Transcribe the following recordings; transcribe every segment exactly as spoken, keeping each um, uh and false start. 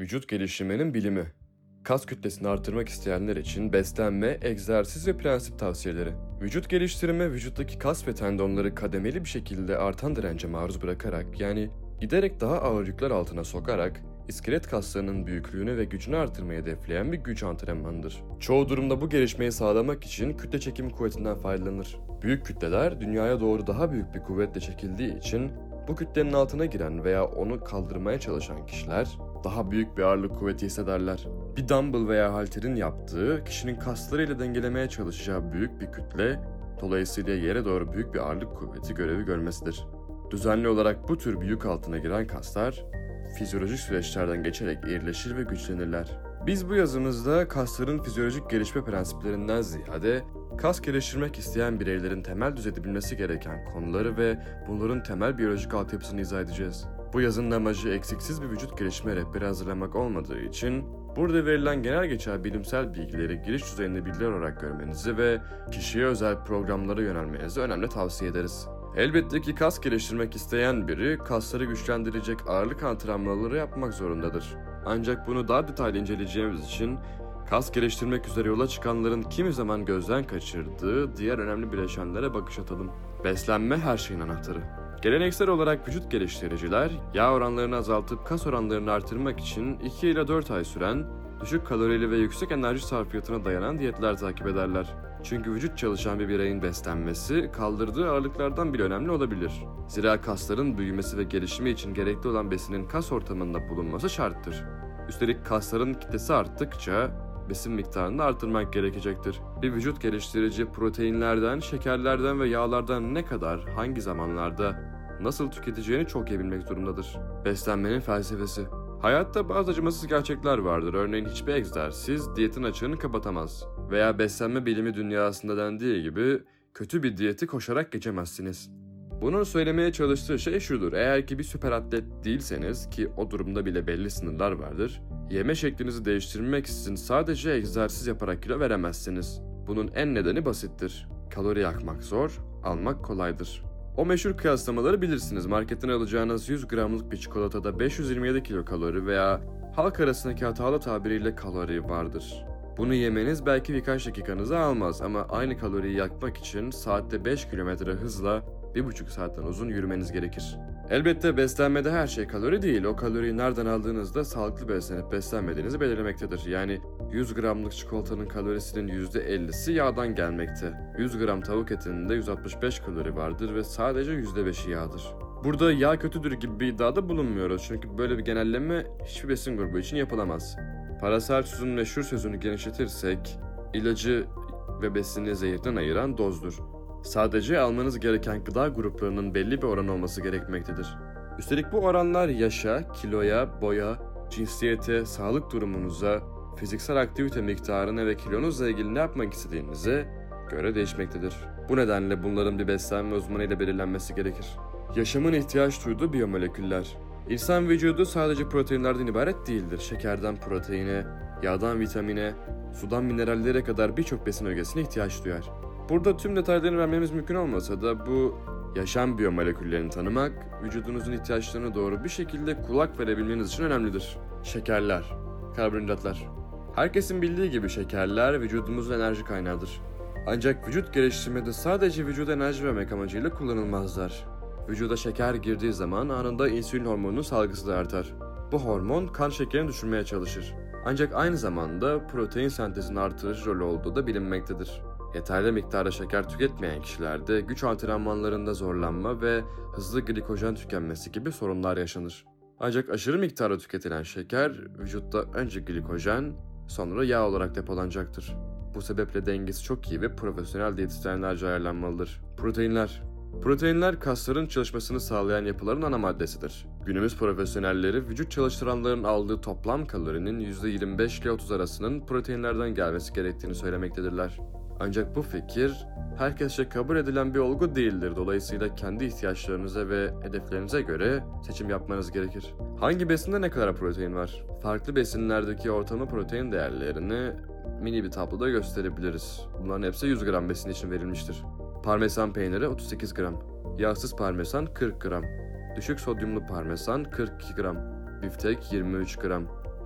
Vücut geliştirmenin bilimi. Kas kütlesini artırmak isteyenler için beslenme, egzersiz ve prensip tavsiyeleri. Vücut geliştirme, vücuttaki kas ve tendonları kademeli bir şekilde artan dirence maruz bırakarak, yani giderek daha ağır yükler altına sokarak, iskelet kaslarının büyüklüğünü ve gücünü artırmayı hedefleyen bir güç antrenmanıdır. Çoğu durumda bu gelişmeyi sağlamak için kütle çekimi kuvvetinden faydalanır. Büyük kütleler dünyaya doğru daha büyük bir kuvvetle çekildiği için bu kütlenin altına giren veya onu kaldırmaya çalışan kişiler daha büyük bir ağırlık kuvveti hissederler. Bir dumbbell veya halterin yaptığı, kişinin kaslarıyla dengelemeye çalışacağı büyük bir kütle, dolayısıyla yere doğru büyük bir ağırlık kuvveti görevi görmesidir. Düzenli olarak bu tür bir yük altına giren kaslar, fizyolojik süreçlerden geçerek irileşir ve güçlenirler. Biz bu yazımızda kasların fizyolojik gelişme prensiplerinden ziyade, kas geliştirmek isteyen bireylerin temel düzeyde bilmesi gereken konuları ve bunların temel biyolojik altyapısını izah edeceğiz. Bu yazının amacı eksiksiz bir vücut gelişme rehberi hazırlamak olmadığı için, burada verilen genel geçer bilimsel bilgileri giriş düzeyinde bilgiler olarak görmenizi ve kişiye özel programlara yönelmenizi önemli tavsiye ederiz. Elbette ki kas geliştirmek isteyen biri, kasları güçlendirecek ağırlık antrenmanları yapmak zorundadır. Ancak bunu daha detaylı inceleyeceğimiz için, kas geliştirmek üzere yola çıkanların kimi zaman gözden kaçırdığı diğer önemli bileşenlere bakış atalım. Beslenme her şeyin anahtarı. Geleneksel olarak vücut geliştiriciler, yağ oranlarını azaltıp kas oranlarını artırmak için iki ila dört ay süren, düşük kalorili ve yüksek enerji sarfiyatına dayanan diyetler takip ederler. Çünkü vücut çalışan bir bireyin beslenmesi, kaldırdığı ağırlıklardan bile önemli olabilir. Zira kasların büyümesi ve gelişimi için gerekli olan besinin kas ortamında bulunması şarttır. Üstelik kasların kitlesi arttıkça, besin miktarını artırmak gerekecektir. Bir vücut geliştirici proteinlerden, şekerlerden ve yağlardan ne kadar, hangi zamanlarda, nasıl tüketeceğini çok iyi bilmek zorundadır. Beslenmenin felsefesi. Hayatta bazı acımasız gerçekler vardır. Örneğin hiçbir egzersiz diyetin açığını kapatamaz. Veya beslenme bilimi dünyasında dendiği gibi kötü bir diyeti koşarak geçemezsiniz. Bunun söylemeye çalıştığı şey şudur: eğer ki bir süper atlet değilseniz, ki o durumda bile belli sınırlar vardır, yeme şeklinizi değiştirmek için sadece egzersiz yaparak kilo veremezsiniz. Bunun en nedeni basittir. Kalori yakmak zor, almak kolaydır. O meşhur kıyaslamaları bilirsiniz. Marketten alacağınız yüz gramlık bir çikolatada beş yüz yirmi yedi kilokalori veya halk arasındaki hatalı tabiriyle kalori vardır. Bunu yemeniz belki birkaç dakikanızı almaz ama aynı kaloriyi yakmak için saatte beş kilometre hızla bir buçuk saatten uzun yürümeniz gerekir. Elbette beslenmede her şey kalori değil. O kaloriyi nereden aldığınızda sağlıklı beslenip beslenmediğinizi belirlemektedir. Yani yüz gramlık çikolatanın kalorisinin yüzde ellisi yağdan gelmekte. yüz gram tavuk etinin de yüz altmış beş kalori vardır ve sadece yüzde beşi yağdır. Burada yağ kötüdür gibi bir iddiada bulunmuyoruz. Çünkü böyle bir genelleme hiçbir besin grubu için yapılamaz. Paracelsus'un meşhur sözünü genişletirsek, ilacı ve besini zehirden ayıran dozdur. Sadece almanız gereken gıda gruplarının belli bir oran olması gerekmektedir. Üstelik bu oranlar yaşa, kiloya, boya, cinsiyete, sağlık durumunuza, fiziksel aktivite miktarına ve kilonuzla ilgili ne yapmak istediğinize göre değişmektedir. Bu nedenle bunların bir beslenme uzmanı ile belirlenmesi gerekir. Yaşamın ihtiyaç duyduğu biyomoleküller. İnsan vücudu sadece proteinlerden ibaret değildir. Şekerden proteine, yağdan vitamine, sudan minerallere kadar birçok besin ögesine ihtiyaç duyar. Burada tüm detaylarını vermemiz mümkün olmasa da bu yaşam biyomoleküllerini tanımak, vücudunuzun ihtiyaçlarına doğru bir şekilde kulak verebilmeniz için önemlidir. Şekerler, karbonhidratlar. Herkesin bildiği gibi şekerler vücudumuzun enerji kaynağıdır. Ancak vücut geliştirmede sadece vücuda enerji vermek amacıyla kullanılmazlar. Vücuda şeker girdiği zaman anında insülin hormonunun salgısı da artar. Bu hormon kan şekerini düşürmeye çalışır. Ancak aynı zamanda protein sentezini artırıcı rolü olduğu da bilinmektedir. Yeterli miktarda şeker tüketmeyen kişilerde güç antrenmanlarında zorlanma ve hızlı glikojen tükenmesi gibi sorunlar yaşanır. Ancak aşırı miktarda tüketilen şeker vücutta önce glikojen, sonra yağ olarak depolanacaktır. Bu sebeple dengesi çok iyi ve profesyonel diyetisyenlerce ayarlanmalıdır. Proteinler. Proteinler kasların çalışmasını sağlayan yapıların ana maddesidir. Günümüz profesyonelleri vücut çalıştıranların aldığı toplam kalorinin yüzde yirmi beş ile otuz arasının proteinlerden gelmesi gerektiğini söylemektedirler. Ancak bu fikir herkesçe kabul edilen bir olgu değildir. Dolayısıyla kendi ihtiyaçlarınıza ve hedeflerinize göre seçim yapmanız gerekir. Hangi besinde ne kadar protein var? Farklı besinlerdeki ortalama protein değerlerini mini bir tabloda gösterebiliriz. Bunların hepsi yüz gram besin için verilmiştir. Parmesan peyniri otuz sekiz gram, yağsız parmesan kırk gram, düşük sodyumlu parmesan kırk iki gram, biftek yirmi üç gram,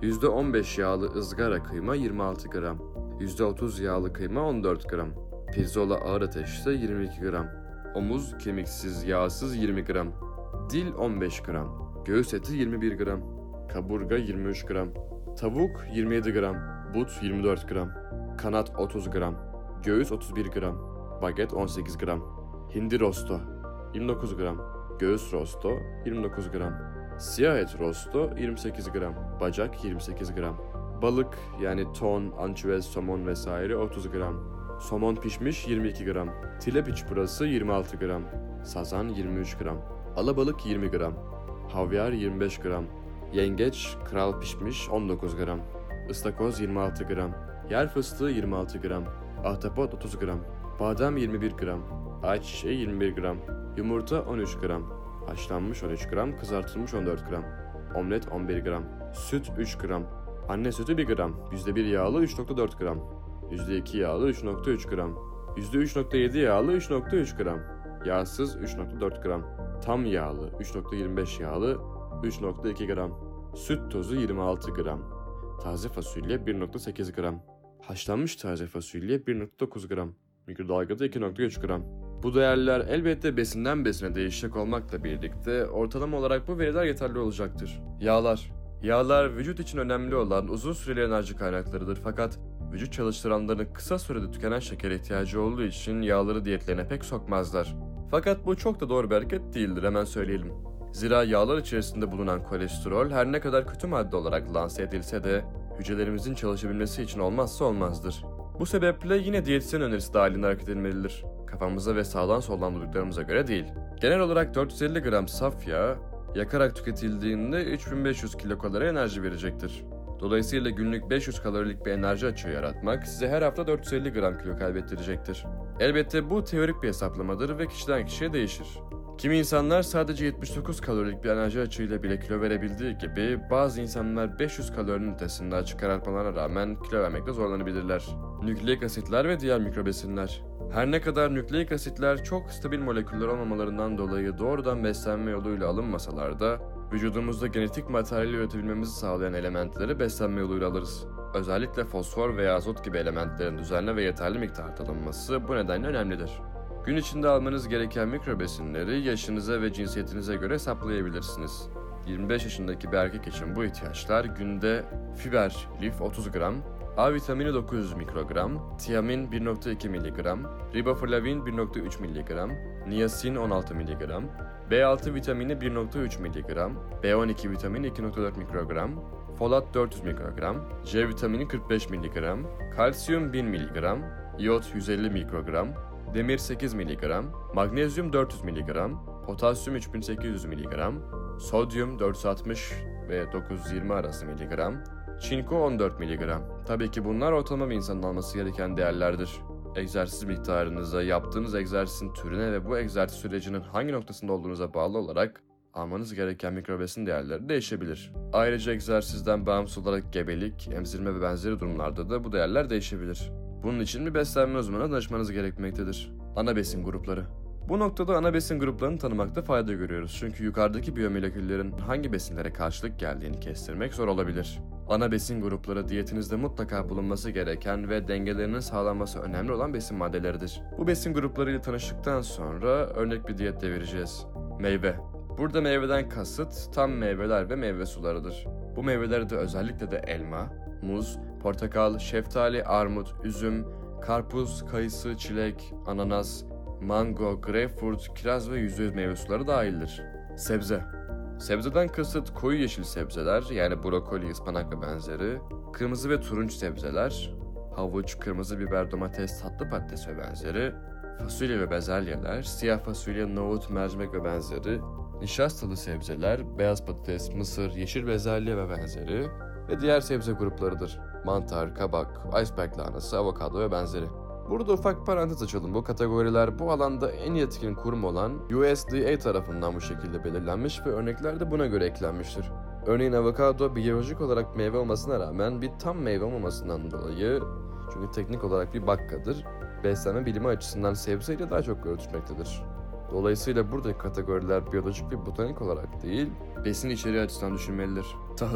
yüzde on beş yağlı ızgara kıyma yirmi altı gram. yüzde otuz yağlı kıyma on dört gram. Pirzola ağır ateşte yirmi iki gram. Omuz kemiksiz yağsız yirmi gram. Dil on beş gram. Göğüs eti yirmi bir gram. Kaburga yirmi üç gram. Tavuk yirmi yedi gram. But yirmi dört gram. Kanat otuz gram. Göğüs otuz bir gram. Baget on sekiz gram. Hindi rosto yirmi dokuz gram. Göğüs rosto yirmi dokuz gram. Siyah et rosto yirmi sekiz gram. Bacak yirmi sekiz gram. Balık yani ton, ançüez, somon vesaire otuz gram. Somon pişmiş yirmi iki gram. Tilepiç pırası yirmi altı gram. Sazan yirmi üç gram. Alabalık yirmi gram. Havyar yirmi beş gram. Yengeç kral pişmiş on dokuz gram. Istakoz yirmi altı gram. Yer fıstığı yirmi altı gram. Ahtapot otuz gram. Badem yirmi bir gram. Ayçiçeği yirmi bir gram. Yumurta on üç gram. Haşlanmış on üç gram. Kızartılmış on dört gram. Omlet on bir gram. Süt üç gram. Anne sütü bir gram. yüzde bir yağlı üç nokta dört gram. yüzde iki yağlı üç nokta üç gram. yüzde üç nokta yedi yağlı üç nokta üç gram. Yağsız üç nokta dört gram. Tam yağlı üç nokta yirmi beş yağlı üç nokta iki gram. Süt tozu yirmi altı gram. Taze fasulye bir nokta sekiz gram. Haşlanmış taze fasulye bir nokta dokuz gram. Mikrodalgada iki nokta üç gram. Bu değerler elbette besinden besine değişecek olmakla birlikte ortalama olarak bu veriler yeterli olacaktır. Yağlar. Yağlar vücut için önemli olan uzun süreli enerji kaynaklarıdır fakat vücut çalıştıranların kısa sürede tükenen şeker ihtiyacı olduğu için yağları diyetlerine pek sokmazlar. Fakat bu çok da doğru bir hareket değildir, hemen söyleyelim. Zira yağlar içerisinde bulunan kolesterol her ne kadar kötü madde olarak lanse edilse de hücrelerimizin çalışabilmesi için olmazsa olmazdır. Bu sebeple yine diyetisyen önerisi dahilinde hareket edilmelidir. Kafamıza ve sağdan soldan duyduklarımıza göre değil. Genel olarak dört yüz elli gram saf yağ yakarak tüketildiğinde üç bin beş yüz kilokalori enerji verecektir. Dolayısıyla günlük beş yüz kalorilik bir enerji açığı yaratmak size her hafta dört yüz elli gram kilo kaybettirecektir. Elbette bu teorik bir hesaplamadır ve kişiden kişiye değişir. Kimi insanlar sadece yetmiş dokuz kalorilik bir enerji açığıyla bile kilo verebildiği gibi bazı insanlar beş yüz kalorinin ötesinde açık karartmalarına rağmen kilo vermekte zorlanabilirler. Nükleik asitler ve diğer mikrobesinler. Her ne kadar nükleik asitler çok stabil moleküller olmamalarından dolayı doğrudan beslenme yoluyla alınmasalar da vücudumuzda genetik materyali üretebilmemizi sağlayan elementleri beslenme yoluyla alırız. Özellikle fosfor veya azot gibi elementlerin düzenli ve yeterli miktarda alınması bu nedenle önemlidir. Gün içinde almanız gereken mikrobesinleri yaşınıza ve cinsiyetinize göre hesaplayabilirsiniz. yirmi beş yaşındaki bir erkek için bu ihtiyaçlar günde fiber, lif otuz gram, A vitamini dokuz yüz mikrogram, tiamin bir nokta iki miligram, riboflavin bir nokta üç miligram, niasin on altı miligram, B altı vitamini bir nokta üç miligram, B on iki vitamini iki nokta dört mikrogram, folat dört yüz mikrogram, C vitamini kırk beş miligram, kalsiyum bin miligram, iot yüz elli mikrogram, demir sekiz miligram, magnezyum dört yüz miligram, potasyum üç bin sekiz yüz miligram, sodyum dört yüz altmış ve dokuz yüz yirmi arası miligram, çinko on dört miligram. Tabii ki bunlar ortalama bir insanın alması gereken değerlerdir. Egzersiz miktarınıza, yaptığınız egzersizin türüne ve bu egzersiz sürecinin hangi noktasında olduğunuza bağlı olarak almanız gereken mikrobesin değerleri değişebilir. Ayrıca egzersizden bağımsız olarak gebelik, emzirme ve benzeri durumlarda da bu değerler değişebilir. Bunun için bir beslenme uzmanına danışmanız gerekmektedir. Ana besin grupları. Bu noktada ana besin gruplarını tanımakta fayda görüyoruz. Çünkü yukarıdaki biyomoleküllerin hangi besinlere karşılık geldiğini kestirmek zor olabilir. Ana besin grupları diyetinizde mutlaka bulunması gereken ve dengelerinin sağlanması önemli olan besin maddeleridir. Bu besin gruplarıyla tanıştıktan sonra örnek bir diyet de vereceğiz. Meyve. Burada meyveden kasıt tam meyveler ve meyve sularıdır. Bu meyvelerde özellikle de elma, muz, portakal, şeftali, armut, üzüm, karpuz, kayısı, çilek, ananas, mango, greyfurt, kiraz ve yüzde yüz meyve suları dahildir. Sebze. Sebzeden kasıt koyu yeşil sebzeler yani brokoli, ıspanak ve benzeri, kırmızı ve turuncu sebzeler, havuç, kırmızı biber, domates, tatlı patates ve benzeri, fasulye ve bezelyeler, siyah fasulye, nohut, mercimek ve benzeri, nişastalı sebzeler, beyaz patates, mısır, yeşil bezelye ve benzeri ve diğer sebze gruplarıdır. Mantar, kabak, iceberg lahanası, avokado ve benzeri. Burada ufak parantez açalım. Bu kategoriler bu alanda en yetkin kurum olan U S D A tarafından bu şekilde belirlenmiş ve örnekler de buna göre eklenmiştir. Örneğin avokado biyolojik olarak meyve olmasına rağmen bir tam meyve olmamasından dolayı, çünkü teknik olarak bir bakkadır, beslenme bilimi açısından sebzeyle daha çok örtüşmektedir. Dolayısıyla buradaki kategoriler biyolojik bir botanik olarak değil, besin içeriği açısından düşünmelidir. Tahıl.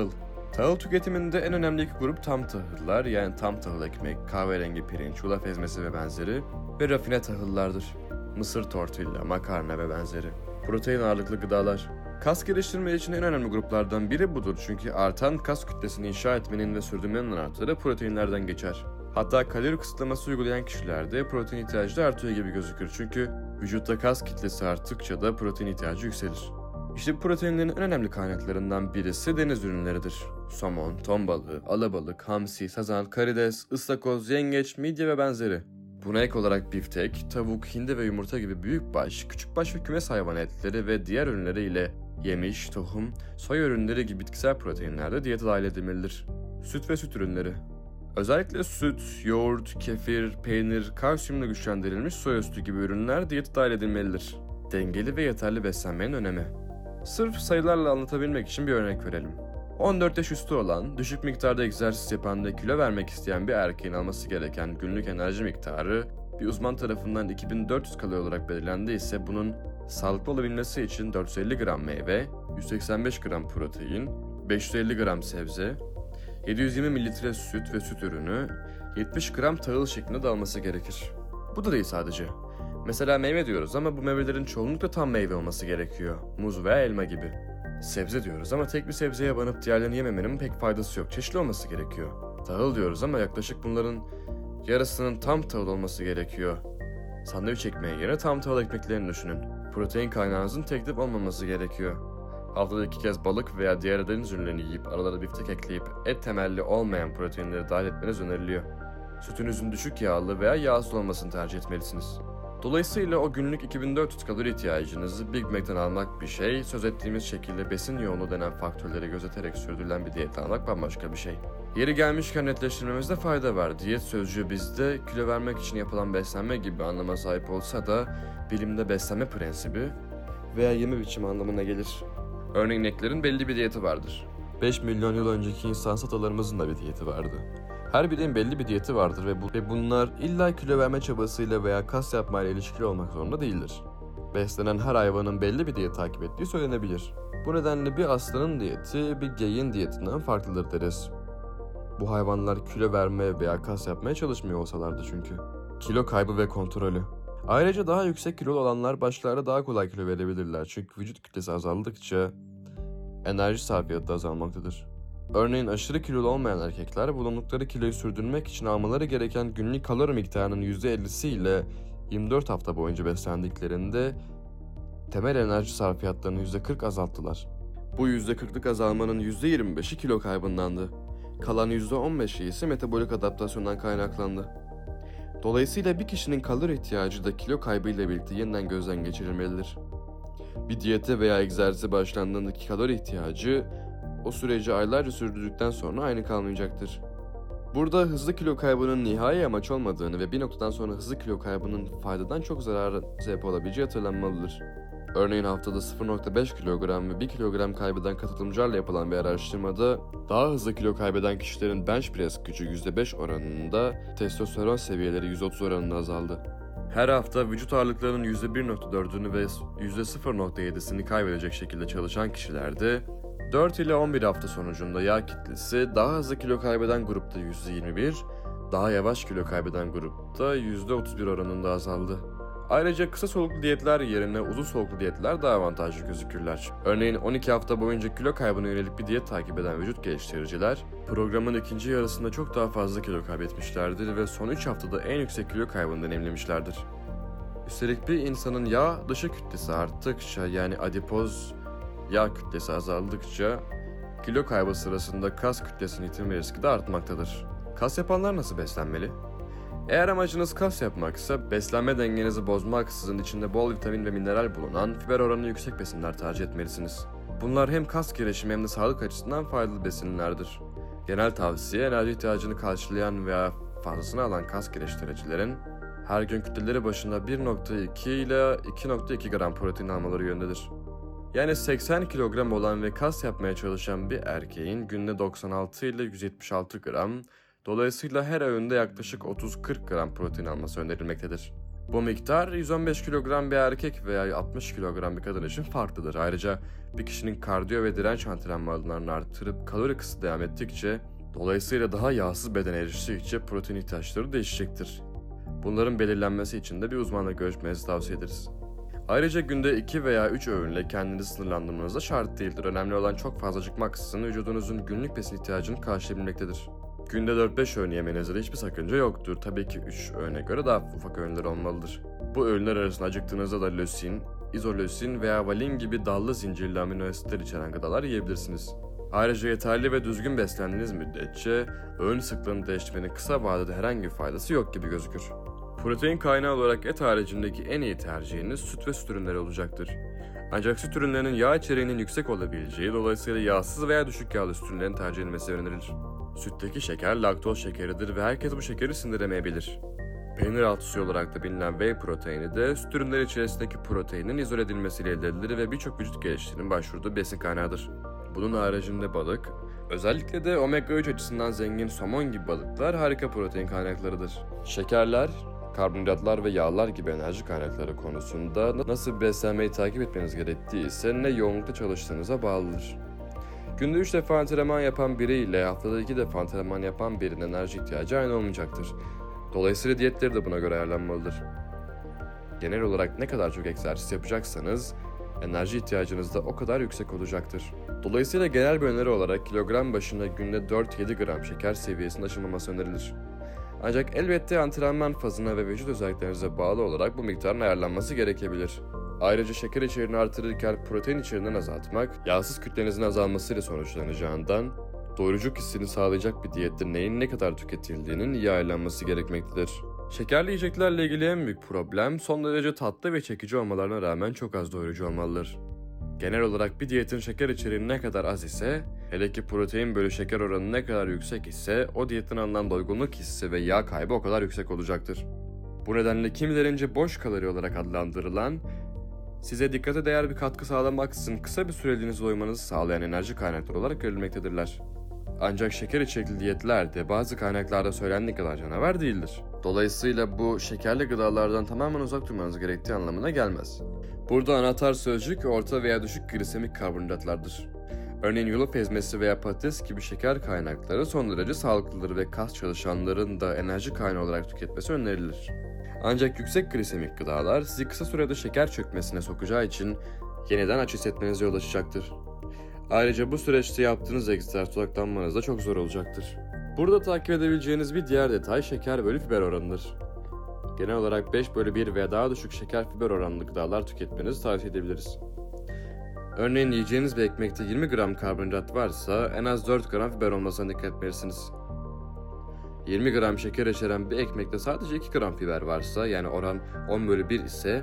Tahıl tüketiminde en önemli iki grup tam tahıllar, yani tam tahıl ekmek, kahverengi pirinç, yulaf ezmesi ve benzeri ve rafine tahıllardır. Mısır tortilla, makarna ve benzeri. Protein ağırlıklı gıdalar. Kas geliştirme için en önemli gruplardan biri budur, çünkü artan kas kütlesini inşa etmenin ve sürdürmenin anahtarı proteinlerden geçer. Hatta kalori kısıtlaması uygulayan kişilerde protein ihtiyacı da artıyor gibi gözükür, çünkü vücutta kas kitlesi arttıkça da protein ihtiyacı yükselir. İşte bu proteinlerin en önemli kaynaklarından birisi deniz ürünleridir. Somon, ton balığı, alabalık, hamsi, sazan, karides, ıstakoz, yengeç, midye ve benzeri. Buna ek olarak biftek, tavuk, hindi ve yumurta gibi büyükbaş, küçükbaş ve kümes hayvan etleri ve diğer ürünleri ile yemiş, tohum, soya ürünleri gibi bitkisel proteinler de diyete dahil edilmelidir. Süt ve süt ürünleri. Özellikle süt, yoğurt, kefir, peynir, kalsiyumla güçlendirilmiş soya sütü gibi ürünler diyete dahil edilmelidir. Dengeli ve yeterli beslenmenin önemi. Sırf sayılarla anlatabilmek için bir örnek verelim. on dört yaş üstü olan, düşük miktarda egzersiz yapan ve kilo vermek isteyen bir erkeğin alması gereken günlük enerji miktarı bir uzman tarafından iki bin dört yüz kalori olarak belirlendiyse, bunun sağlıklı olabilmesi için dört yüz elli gram meyve, yüz seksen beş gram protein, beş yüz elli gram sebze, yedi yüz yirmi mililitre süt ve süt ürünü, yetmiş gram tahıl şeklinde de alması gerekir. Bu da değil sadece. Mesela meyve diyoruz ama bu meyvelerin çoğunlukla tam meyve olması gerekiyor. Muz veya elma gibi. Sebze diyoruz ama tek bir sebzeye banıp diğerlerini yememenin pek faydası yok. Çeşitli olması gerekiyor. Tahıl diyoruz ama yaklaşık bunların yarısının tam tahıl olması gerekiyor. Sandviç ekmeği yerine tam tahıl ekmeklerini düşünün. Protein kaynağınızın tek tip olmaması gerekiyor. Haftada iki kez balık veya diğer deniz ürünlerini yiyip aralara biftek ekleyip et temelli olmayan proteinleri dahil etmeniz öneriliyor. Sütünüzün düşük yağlı veya yağsız olmasını tercih etmelisiniz. Dolayısıyla o günlük iki bin dört yüz kalori ihtiyacınızı Big Mac'ten almak bir şey, söz ettiğimiz şekilde besin yoğunluğu denen faktörleri gözeterek sürdürülen bir diyet almak bambaşka bir şey. Yeri gelmişken netleştirmemizde fayda var. Diyet sözcüğü bizde kilo vermek için yapılan beslenme gibi anlama sahip olsa da bilimde beslenme prensibi veya yeme biçimi anlamına gelir. Örneğin ineklerin belli bir diyeti vardır. beş milyon yıl önceki insan atalarımızın da bir diyeti vardı. Her birinin belli bir diyeti vardır ve, bu, ve bunlar illa kilo verme çabasıyla veya kas yapmayla ilişkili olmak zorunda değildir. Beslenen her hayvanın belli bir diyet takip ettiği söylenebilir. Bu nedenle bir aslanın diyeti bir geyiğin diyetinden farklıdır deriz. Bu hayvanlar kilo verme veya kas yapmaya çalışmıyor olsalardı çünkü. Kilo kaybı ve kontrolü. Ayrıca daha yüksek kilolu olanlar başkalarına daha kolay kilo verebilirler, çünkü vücut kütlesi azaldıkça enerji sarfiyatı da azalmaktadır. Örneğin aşırı kilolu olmayan erkekler bulundukları kiloyu sürdürmek için almaları gereken günlük kalori miktarının yüzde ellisi ile yirmi dört hafta boyunca beslendiklerinde temel enerji sarfiyatlarını yüzde kırk azalttılar. Bu yüzde kırklık azalmanın yüzde yirmi beşi kilo kaybındandı. Kalan yüzde on beşi ise metabolik adaptasyondan kaynaklandı. Dolayısıyla bir kişinin kalori ihtiyacı da kilo kaybıyla birlikte yeniden gözden geçirilmelidir. Bir diyete veya egzersize başlandığındaki kalori ihtiyacı o süreci aylarca sürdürdükten sonra aynı kalmayacaktır. Burada hızlı kilo kaybının nihai amaç olmadığını ve bir noktadan sonra hızlı kilo kaybının faydadan çok zarara sebep olabileceği hatırlanmalıdır. Örneğin haftada sıfır nokta beş kilogram ve bir kilogram kaybeden katılımcılarla yapılan bir araştırmada daha hızlı kilo kaybeden kişilerin bench press gücü yüzde beş oranında, testosteron seviyeleri yüzde otuz oranında azaldı. Her hafta vücut ağırlıklarının yüzde bir nokta dördünü ve yüzde sıfır nokta yedisini kaybedecek şekilde çalışan kişilerde dört ile on bir hafta sonucunda yağ kitlesi daha hızlı kilo kaybeden grupta yüzde yirmi bir, daha yavaş kilo kaybeden grupta yüzde otuz bir oranında azaldı. Ayrıca kısa soluklu diyetler yerine uzun soluklu diyetler daha avantajlı gözükürler. Örneğin on iki hafta boyunca kilo kaybına yönelik bir diyet takip eden vücut geliştiriciler, programın ikinci yarısında çok daha fazla kilo kaybetmişlerdir ve son üç haftada en yüksek kilo kaybını deneyimlemişlerdir. Üstelik bir insanın yağ dışı kütlesi arttıkça, yani adipoz yağ kütlesi azaldıkça kilo kaybı sırasında kas kütlesini yitirme riski de artmaktadır. Kas yapanlar nasıl beslenmeli? Eğer amacınız kas yapmaksa beslenme dengenizi bozmaksızın içinde bol vitamin ve mineral bulunan fiber oranı yüksek besinler tercih etmelisiniz. Bunlar hem kas gelişimi hem de sağlık açısından faydalı besinlerdir. Genel tavsiye, enerji ihtiyacını karşılayan veya fazlasını alan kas geliştiricilerin her gün kütleleri başına bir nokta iki ile iki nokta iki gram protein almaları yönündedir. Yani seksen kilogram olan ve kas yapmaya çalışan bir erkeğin günde doksan altı ile yüz yetmiş altı gram, dolayısıyla her öğünde yaklaşık otuz kırk gram protein alması önerilmektedir. Bu miktar yüz on beş kilogram bir erkek veya altmış kilogram bir kadın için farklıdır. Ayrıca bir kişinin kardiyo ve direnç antrenmanlarını arttırıp kalori kısıtı devam ettikçe, dolayısıyla daha yağsız bedene eriştikçe protein ihtiyaçları değişecektir. Bunların belirlenmesi için de bir uzmanla görüşmenizi tavsiye ederiz. Ayrıca günde iki veya üç öğünle kendinizi sınırlandırmanız da şart değildir. Önemli olan çok fazla acıkmaksızın vücudunuzun günlük besin ihtiyacını karşılayabilmektedir. Günde dört beş öğün yemenizde de hiçbir sakınca yoktur. Tabii ki üç öğüne göre daha ufak öğünler olmalıdır. Bu öğünler arasında acıktığınızda da lösin, izolösin veya valin gibi dallı zincirli amino asitler içeren gıdalar yiyebilirsiniz. Ayrıca yeterli ve düzgün beslendiğiniz müddetçe öğün sıklığını değiştirmenin kısa vadede herhangi bir faydası yok gibi gözükür. Protein kaynağı olarak et haricindeki en iyi tercihiniz süt ve süt ürünleri olacaktır. Ancak süt ürünlerinin yağ içeriğinin yüksek olabileceği, dolayısıyla yağsız veya düşük yağlı süt ürünlerinin tercih edilmesi önerilir. Sütteki şeker laktoz şekeridir ve herkes bu şekeri sindiremeyebilir. Peynir altı suyu olarak da bilinen whey proteini de süt ürünleri içerisindeki proteinin izole edilmesiyle elde edilir ve birçok vücut geliştirinin başvurduğu besin kaynağıdır. Bunun haricinde balık, özellikle de omega üç açısından zengin somon gibi balıklar harika protein kaynaklarıdır. Şekerler, karbonhidratlar ve yağlar gibi enerji kaynakları konusunda nasıl bir beslenmeyi takip etmeniz gerektiği ise ne yoğunlukta çalıştığınıza bağlıdır. Günde üç defa antrenman yapan biri ile haftada iki defa antrenman yapan birinin enerji ihtiyacı aynı olmayacaktır. Dolayısıyla diyetleri de buna göre ayarlanmalıdır. Genel olarak ne kadar çok egzersiz yapacaksanız enerji ihtiyacınız da o kadar yüksek olacaktır. Dolayısıyla genel bir öneri olarak kilogram başına günde dört yedi gram şeker seviyesinde aşılmaması önerilir. Ancak elbette antrenman fazına ve vücut özelliklerinize bağlı olarak bu miktarın ayarlanması gerekebilir. Ayrıca şeker içeriğini artırırken protein içeriğinden azaltmak, yağsız kütlenizin azalmasıyla sonuçlanacağından, doyuruculuk hissini sağlayacak bir diyette neyin ne kadar tüketildiğinin iyi ayarlanması gerekmektedir. Şekerli yiyeceklerle ilgili en büyük problem son derece tatlı ve çekici olmalarına rağmen çok az doyurucu olmalıdır. Genel olarak bir diyetin şeker içeriği ne kadar az ise, hele ki protein bölü şeker oranı ne kadar yüksek ise o diyetin alınan doygunluk hissi ve yağ kaybı o kadar yüksek olacaktır. Bu nedenle kimilerince boş kalori olarak adlandırılan, size dikkate değer bir katkı sağlamaksızın kısa bir süreliğinizi doymanızı sağlayan enerji kaynakları olarak görülmektedirler. Ancak şeker içerikli diyetler de bazı kaynaklarda söylendiği kadar canavar değildir. Dolayısıyla bu şekerli gıdalardan tamamen uzak durmanız gerektiği anlamına gelmez. Burada anahtar sözcük orta veya düşük glisemik karbonhidratlardır. Örneğin yulaf ezmesi veya patates gibi şeker kaynakları son derece sağlıklıdır ve kas çalışanların da enerji kaynağı olarak tüketmesi önerilir. Ancak yüksek glisemik gıdalar sizi kısa sürede şeker çökmesine sokacağı için yeniden aç hissetmenize yol açacaktır. Ayrıca bu süreçte yaptığınız egzersiz odaklanmanız da çok zor olacaktır. Burada takip edebileceğiniz bir diğer detay şeker bölü fiber oranıdır. Genel olarak beş bölü bir veya daha düşük şeker fiber oranlı gıdalar tüketmenizi tavsiye edebiliriz. Örneğin yiyeceğiniz bir ekmekte yirmi gram karbonhidrat varsa en az dört gram fiber olmasına dikkat etmelisiniz. yirmi gram şeker içeren bir ekmekte sadece iki gram fiber varsa, yani oran on bölü bir ise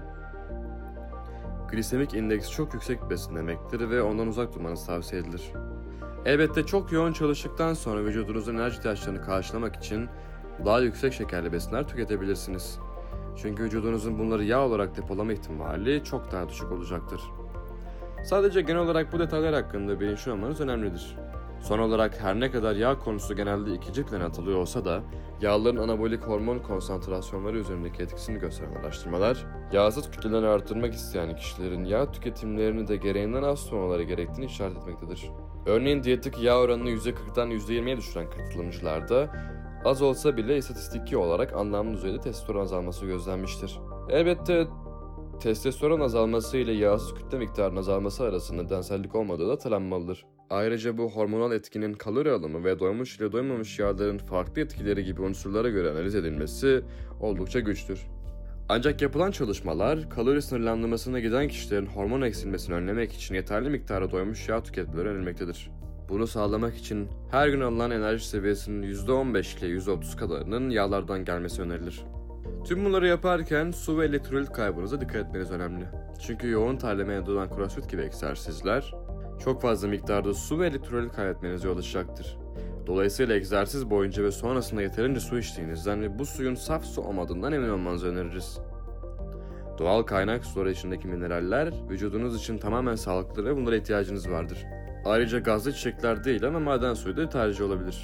glisemik indeksi çok yüksek bir besin demektir ve ondan uzak durmanız tavsiye edilir. Elbette çok yoğun çalıştıktan sonra vücudunuzun enerji ihtiyaçlarını karşılamak için daha yüksek şekerli besinler tüketebilirsiniz. Çünkü vücudunuzun bunları yağ olarak depolama ihtimali çok daha düşük olacaktır. Sadece genel olarak bu detaylar hakkında bilinçli olmanız önemlidir. Son olarak her ne kadar yağ konusu genelde ikinci plana atılıyor olsa da yağların anabolik hormon konsantrasyonları üzerindeki etkisini gösteren araştırmalar, yağsız kütlelerini artırmak isteyen kişilerin yağ tüketimlerini de gereğinden az tutmaları gerektiğini işaret etmektedir. Örneğin diyetteki yağ oranını yüzde kırktan yüzde yirmiye düşüren katılımcılarda az olsa bile istatistiki olarak anlamlı düzeyde testosteron azalması gözlenmiştir. Elbette testosteron azalması ile yağsız kütle miktarının azalması arasında nedensellik olmadığı da tanımlanmalıdır. Ayrıca bu hormonal etkinin kalori alımı ve doymuş ile doymamış yağların farklı etkileri gibi unsurlara göre analiz edilmesi oldukça güçtür. Ancak yapılan çalışmalar, kalori sınırlandırmasına giden kişilerin hormon eksilmesini önlemek için yeterli miktarda doymuş yağ tüketmeleri önerilmektedir. Bunu sağlamak için her gün alınan enerji seviyesinin yüzde on beş ile yüzde otuz kadarının yağlardan gelmesi önerilir. Tüm bunları yaparken su ve elektrolit kaybınıza dikkat etmeniz önemli. Çünkü yoğun terlemeye duyulan crossfit gibi egzersizler çok fazla miktarda su ve elektrolit kaybetmenize yol açacaktır. Dolayısıyla egzersiz boyunca ve sonrasında yeterince su içtiğinizden ve bu suyun saf su olmadığından emin olmanızı öneririz. Doğal kaynak suları içindeki mineraller vücudunuz için tamamen sağlıklıdır ve bunlara ihtiyacınız vardır. Ayrıca gazlı içecekler değil ama maden suyu da tercih olabilir.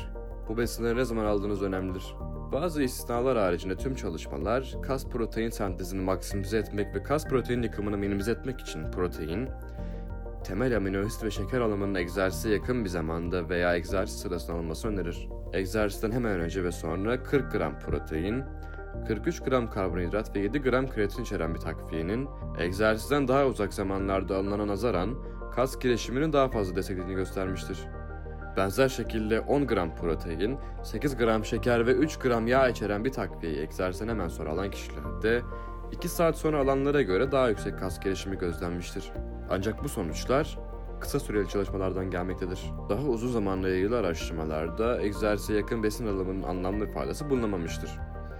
Bu besinleri ne zaman aldığınız önemlidir. Bazı istisnalar haricinde tüm çalışmalar kas protein sentezini maksimize etmek ve kas protein yıkımını minimize etmek için protein, temel amino asit ve şeker alımının egzersize yakın bir zamanda veya egzersiz sırasında alınmasını önerir. Egzersizden hemen önce ve sonra kırk gram protein, kırk üç gram karbonhidrat ve yedi gram kreatin içeren bir takviyenin egzersizden daha uzak zamanlarda alınana nazaran kas gelişimini daha fazla desteklediğini göstermiştir. Benzer şekilde on gram protein, sekiz gram şeker ve üç gram yağ içeren bir takviyeyi egzersizden hemen sonra alan kişilerde iki saat sonra alanlara göre daha yüksek kas gelişimi gözlenmiştir. Ancak bu sonuçlar kısa süreli çalışmalardan gelmektedir. Daha uzun zamanla yayılı araştırmalarda egzersize yakın besin alımının anlamlı bir faydası bulunamamıştır.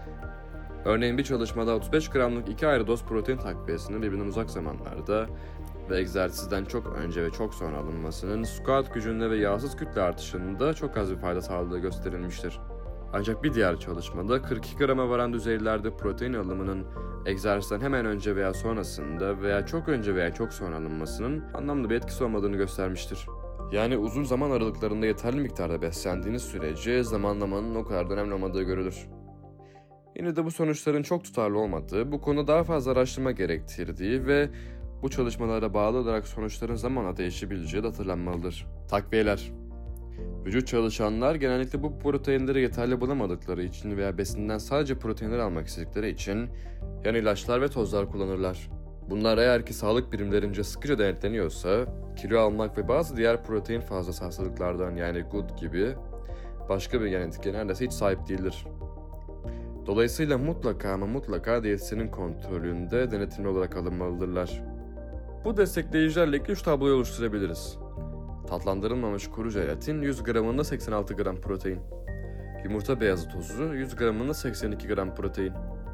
Örneğin bir çalışmada otuz beş gramlık iki ayrı doz protein takviyesinin birbirinden uzak zamanlarda ve egzersizden çok önce ve çok sonra alınmasının squat gücünde ve yağsız kütle artışında çok az bir fayda sağladığı gösterilmiştir. Ancak bir diğer çalışmada kırk iki grama varan düzeylerde protein alımının egzersizden hemen önce veya sonrasında veya çok önce veya çok sonra alınmasının anlamlı bir etkisi olmadığını göstermiştir. Yani uzun zaman aralıklarında yeterli miktarda beslendiğiniz sürece zamanlamanın o kadar da önemli olmadığı görülür. Yine de bu sonuçların çok tutarlı olmadığı, bu konuda daha fazla araştırma gerektirdiği ve bu çalışmalara bağlı olarak sonuçların zamanla değişebileceği de hatırlanmalıdır. Takviyeler. Vücut çalışanlar genellikle bu proteinleri yeterli bulamadıkları için veya besinden sadece proteinler almak istedikleri için yan ilaçlar ve tozlar kullanırlar. Bunlar eğer ki sağlık birimlerince sıkıca denetleniyorsa, kilo almak ve bazı diğer protein fazlası hastalıklardan yani G U D gibi başka bir yan etkiye neredeyse hiç sahip değildir. Dolayısıyla mutlaka ama mutlaka diyetisyenin kontrolünde denetimli olarak alınmalıdırlar. Bu destekleyicilerle ilgili üç tabloyu oluşturabiliriz. Tatlandırılmamış kuru jelatin yüz gramında seksen altı gram protein. Yumurta beyazı tozu yüz gramında seksen iki gram protein.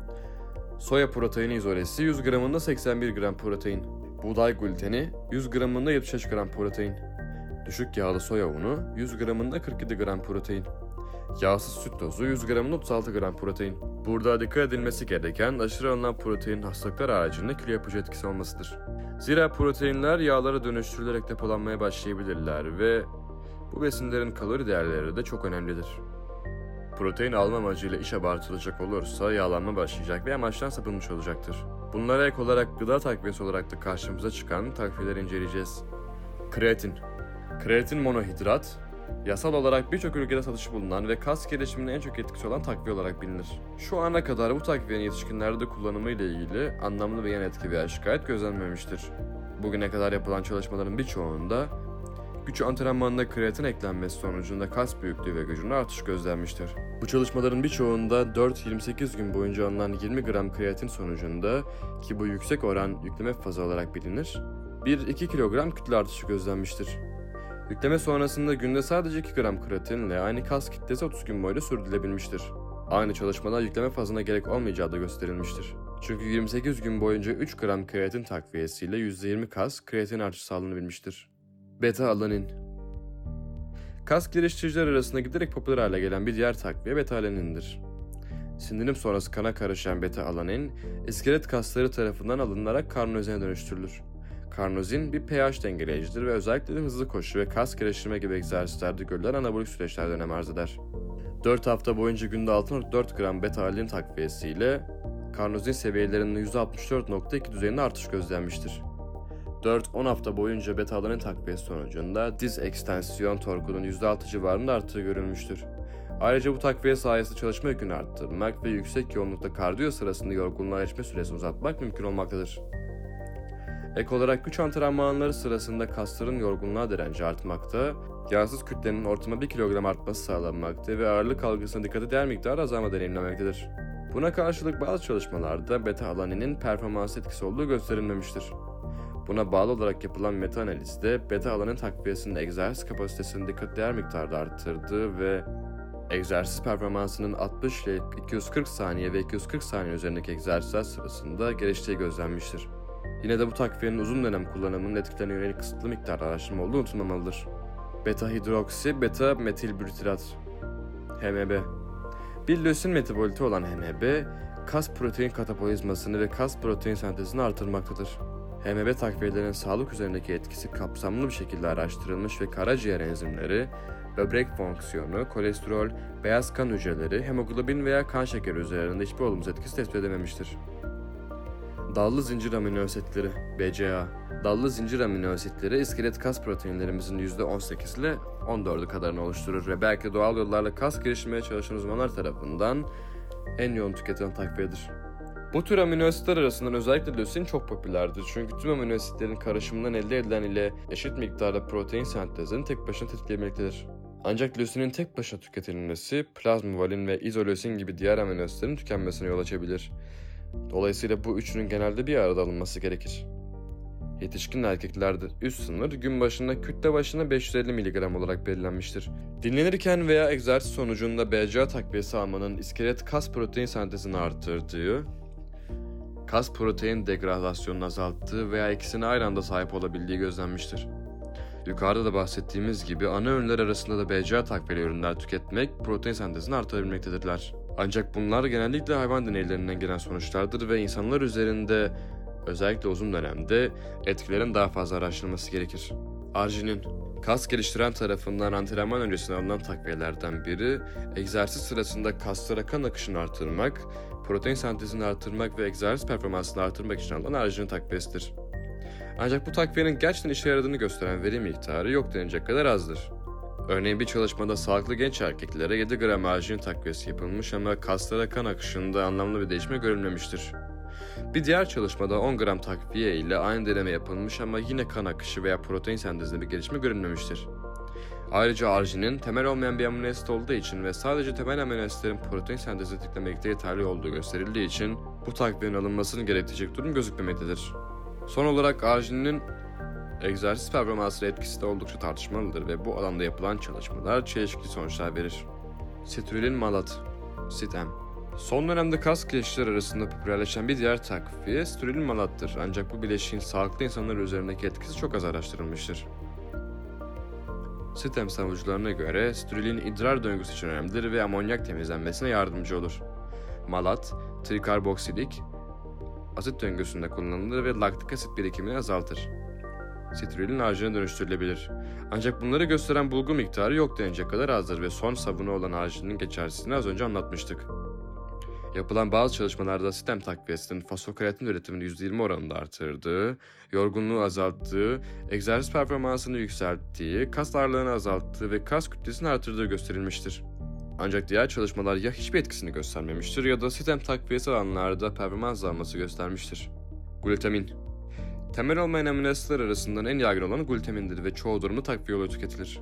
Soya proteini izolesi yüz gramında seksen bir gram protein. Buğday gluteni yüz gramında yetmiş beş gram protein. Düşük yağlı soya unu yüz gramında kırk yedi gram protein. Yağsız süt tozu yüz gramında otuz altı gram protein. Burada dikkat edilmesi gereken aşırı alınan protein hastalıklar haricinde kilo yapıcı etkisi olmasıdır. Zira proteinler yağlara dönüştürülerek depolanmaya başlayabilirler ve bu besinlerin kalori değerleri de çok önemlidir. Protein alma amacıyla iş abartılacak olursa yağlanma başlayacak ve amaçtan sapılmış olacaktır. Bunlara ek olarak gıda takviyesi olarak da karşımıza çıkan takviyeleri inceleyeceğiz. Kreatin. Kreatin monohidrat, yasal olarak birçok ülkede satışı bulunan ve kas gelişimine en çok etkisi olan takviye olarak bilinir. Şu ana kadar bu takviyenin yetişkinlerde kullanımı ile ilgili anlamlı bir yan etki veya şikayet gözlenmemiştir. Bugüne kadar yapılan çalışmaların birçoğunda güç antrenmanına kreatin eklenmesi sonucunda kas büyüklüğü ve gücünde artış gözlenmiştir. Bu çalışmaların birçoğunda dört yirmi sekiz gün boyunca alınan yirmi gram kreatin sonucunda, ki bu yüksek oran yükleme fazı olarak bilinir, bir iki kilogram kütle artışı gözlenmiştir. Yükleme sonrasında günde sadece iki gram kreatinle aynı kas kitlesi otuz gün boyunca sürdürülebilmiştir. Aynı çalışmada yükleme fazına gerek olmayacağı da gösterilmiştir. Çünkü yirmi sekiz gün boyunca üç gram kreatin takviyesiyle yüzde yirmi kas kreatin artışı sağlanabilmiştir. Beta-alanin. Kas geliştiriciler arasında giderek popüler hale gelen bir diğer takviye beta-alanindir. Sindirim sonrası kana karışan beta-alanin, iskelet kasları tarafından alınarak karnozine dönüştürülür. Karnozin bir pH dengeleyicidir ve özellikle de hızlı koşu ve kas geliştirme gibi egzersizlerde görülen anabolik süreçlerde önem arz eder. dört hafta boyunca günde altı nokta dört gram beta-alanin takviyesiyle karnozin seviyelerinin yüzde altmış dört nokta iki düzeyinde artış gözlenmiştir. dört on hafta boyunca beta-alanin takviyesi sonucunda diz ekstensiyon torkunun yüzde altı civarında arttığı görülmüştür. Ayrıca bu takviye sayesinde çalışma yükünü arttırmak ve yüksek yoğunlukta kardiyo sırasında yorgunluğa geçme süresini uzatmak mümkün olmaktadır. Ek olarak güç antrenmanları sırasında kasların yorgunluğa direnci artmakta, yağsız kütlenin ortalama bir kilogram artması sağlanmakta ve ağırlık algısına dikkate değer miktarda azalma deneyimlemektedir. Buna karşılık bazı çalışmalarda beta-alaninin performans etkisi olduğu gösterilmemiştir. Buna bağlı olarak yapılan meta-analizde beta-alanin takviyesinin egzersiz kapasitesini dikkat değer miktarda arttırdığı ve egzersiz performansının altmış ile iki yüz kırk saniye ve iki yüz kırk saniye üzerindeki egzersizler sırasında geliştiği gözlenmiştir. Yine de bu takviyenin uzun dönem kullanımının etkilerine yönelik kısıtlı miktarda araştırma olduğu unutulmamalıdır. Beta-hidroksi, beta-metilbütirat H M B. Bir lösin metaboliti olan H M B, kas protein katabolizmasını ve kas protein sentezini artırmaktadır. H M B takviyelerinin sağlık üzerindeki etkisi kapsamlı bir şekilde araştırılmış ve karaciğer enzimleri, böbrek fonksiyonu, kolesterol, beyaz kan hücreleri, hemoglobin veya kan şekeri üzerinde hiçbir olumsuz etkisi tespit edememiştir. Dallı zincir amino asitleri B C A. Dallı zincir amino asitleri iskelet kas proteinlerimizin yüzde on sekiz ile on dördü kadarını oluşturur ve belki doğal yollarla kas geliştirmeye çalışan uzmanlar tarafından en yoğun tüketilen takviyedir. Bu tür amino asitler arasından özellikle lösin çok popülerdir çünkü tüm amino asitlerin karışımından elde edilen ile eşit miktarda protein sentezini tek başına tetiklemektedir. Ancak lösinin tek başına tüketilmesi plazmovalin ve izolösin gibi diğer amino asitlerin tükenmesine yol açabilir. Dolayısıyla bu üçünün genelde bir arada alınması gerekir. Yetişkin erkeklerde üst sınır gün başına kütle başına beş yüz elli miligram olarak belirlenmiştir. Dinlenirken veya egzersiz sonucunda B C A takviyesi almanın iskelet kas protein sentezini arttırdığı, kas protein degradasyonunu azalttığı veya ikisine aynı anda sahip olabildiği gözlenmiştir. Yukarıda da bahsettiğimiz gibi ana öğünler arasında da B C A takviyeli ürünler tüketmek protein sentezini artırabilmektedirler. Ancak bunlar genellikle hayvan deneylerinden gelen sonuçlardır ve insanlar üzerinde özellikle uzun dönemde etkilerin daha fazla araştırılması gerekir. Arginin, kas geliştiren tarafından antrenman öncesinde alınan takviyelerden biri, egzersiz sırasında kaslara kan akışını artırmak, protein sentezini artırmak ve egzersiz performansını artırmak için alınan arginin takviyesidir. Ancak bu takviyenin gerçekten işe yaradığını gösteren veri miktarı yok denilecek kadar azdır. Örneğin bir çalışmada sağlıklı genç erkeklere yedi gram arginin takviyesi yapılmış ama kaslara kan akışında anlamlı bir değişme görülmemiştir. Bir diğer çalışmada on gram takviye ile aynı deneme yapılmış ama yine kan akışı veya protein sentezinde bir gelişme görülmemiştir. Ayrıca arginin temel olmayan bir amino asit olduğu için ve sadece temel amino asitlerin protein sentezini tetiklemekte yeterli olduğu gösterildiği için bu takviyenin alınmasını gerektirecek durum gözükmemektedir. Son olarak arginin egzersiz performansına etkisi de oldukça tartışmalıdır ve bu alanda yapılan çalışmalar çelişkili sonuçlar verir. Sitrullin malat, S I T M. Son dönemde kas geliştiriciler arasında popülerleşen bir diğer takviye sitrullin malattır. Ancak bu bileşiğin sağlıklı insanlar üzerindeki etkisi çok az araştırılmıştır. S I T M savunucularına göre sitrullin idrar döngüsü için önemlidir ve amonyak temizlenmesine yardımcı olur. Malat, trikarboksilik asit döngüsünde kullanılır ve laktik asit birikimini azaltır. Sitrullin argine dönüştürülebilir. Ancak bunları gösteren bulgu miktarı yok denecek kadar azdır ve son sabunu olan arginin geçersizliğini az önce anlatmıştık. Yapılan bazı çalışmalarda S I T M takviyesinin fosfokreatin üretimini yüzde yirmi oranında artırdığı, yorgunluğu azalttığı, egzersiz performansını yükselttiği, kas ağırlığını azalttığı ve kas kütlesini artırdığı gösterilmiştir. Ancak diğer çalışmalar ya hiçbir etkisini göstermemiştir ya da S I T M takviyesi alanlarda performans azalması göstermiştir. Glutamin. Temel olmayan amino asitler arasından en yaygın olan glutamindir ve çoğu durumda takviye olarak tüketilir.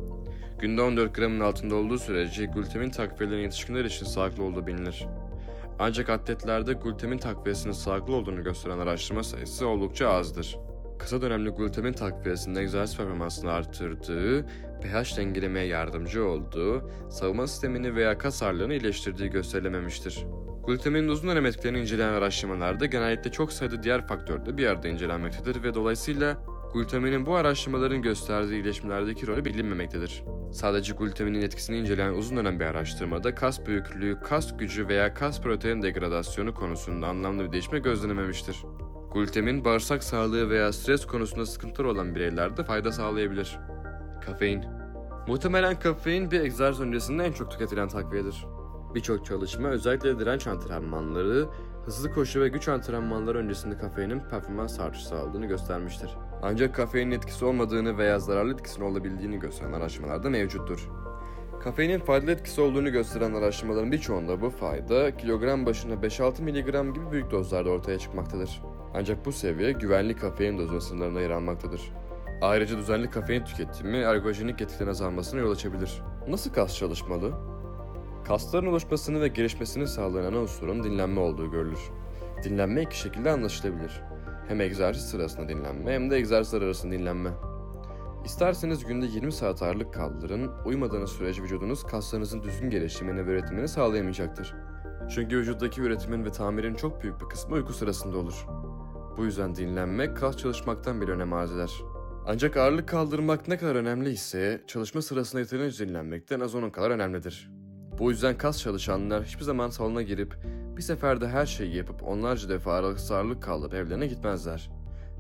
Günde on dört gramın altında olduğu sürece glutamin takviyelerinin yetişkinler için sağlıklı olduğu bilinir. Ancak atletlerde glutamin takviyesinin sağlıklı olduğunu gösteren araştırma sayısı oldukça azdır. Kısa dönemli glutamin takviyesinin egzersiz performansını artırdığı, pH dengelemeye yardımcı olduğu, savunma sistemini veya kas ağırlığını iyileştirdiği gösterilememiştir. Glutaminin uzun dönem etkilerini inceleyen araştırmalarda genellikle çok sayıda diğer faktör de bir arada incelenmektedir ve dolayısıyla glutaminin bu araştırmaların gösterdiği iyileşmelerdeki rolü bilinmemektedir. Sadece glutaminin etkisini inceleyen uzun dönem bir araştırmada kas büyüklüğü, kas gücü veya kas protein degradasyonu konusunda anlamlı bir değişme gözlenememiştir. Glutamin, bağırsak sağlığı veya stres konusunda sıkıntıları olan bireylerde fayda sağlayabilir. Kafein. Muhtemelen kafein bir egzersiz öncesinde en çok tüketilen takviyedir. Birçok çalışma özellikle direnç antrenmanları, hızlı koşu ve güç antrenmanları öncesinde kafeinin performans artışı sağladığını göstermiştir. Ancak kafeinin etkisi olmadığını veya zararlı etkisinin olabildiğini gösteren araştırmalar da mevcuttur. Kafeinin faydalı etkisi olduğunu gösteren araştırmaların birçoğunda bu fayda kilogram başına beş altı miligram gibi büyük dozlarda ortaya çıkmaktadır. Ancak bu seviye güvenli kafein dozu sınırlarına yer almaktadır. Ayrıca düzenli kafein tüketimi ergojenik etkilerin azalmasına yol açabilir. Nasıl kas çalışmalı? Kasların oluşmasını ve gelişmesini sağlayan ana unsurun dinlenme olduğu görülür. Dinlenme iki şekilde anlaşılabilir. Hem egzersiz sırasında dinlenme hem de egzersizler arasında dinlenme. İsterseniz günde yirmi saat ağırlık kaldırın, uyumadığınız sürece vücudunuz kaslarınızın düzgün gelişimini ve üretimini sağlayamayacaktır. Çünkü vücuttaki üretimin ve tamirin çok büyük bir kısmı uyku sırasında olur. Bu yüzden dinlenmek kas çalışmaktan bile önem arz eder. Ancak ağırlık kaldırmak ne kadar önemli ise çalışma sırasında yeterince dinlenmekten az onun kadar önemlidir. Bu yüzden kas çalışanlar hiçbir zaman salona girip bir seferde her şeyi yapıp onlarca defa aralıksız ağırlık kaldırıp evlerine gitmezler.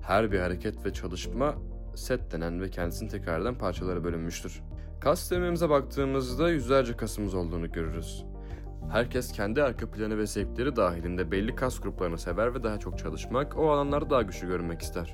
Her bir hareket ve çalışma set denen ve kendisini tekrar eden parçalara bölünmüştür. Kas sistemimize baktığımızda yüzlerce kasımız olduğunu görürüz. Herkes kendi arka planı ve zevkleri dahilinde belli kas gruplarını sever ve daha çok çalışmak, o alanlarda daha güçlü görünmek ister.